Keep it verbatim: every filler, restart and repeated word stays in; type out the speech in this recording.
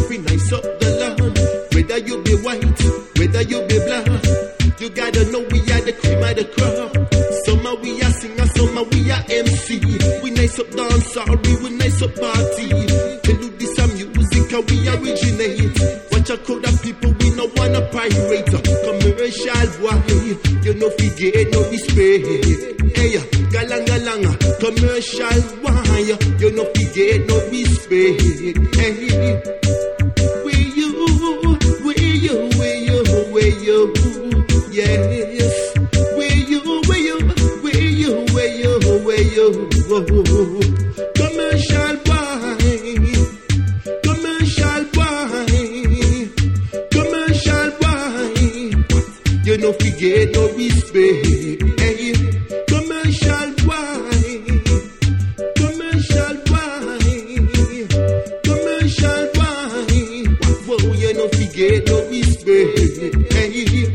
we nice up the land. Whether you be white, whether you be black, you gotta know we are the cream of the crop. Some are we are singer, some are we are M C. We nice up dance, sorry, we nice up party. They do this a music and we originate. Watch a crowd of people, we no wanna pirate. Commercial boy, you know forget no respect. Hey, galang galang, commercial boy, you know forget no respect. Hey, where you, where you, where you, where you, yes. Where you, where you, where you, where you, where you, commercial boy, commercial boy, commercial boy, you know forget no respect. Hey, commercial boy, commercial boy, commercial boy, whoa, you know forget no respect. Hey,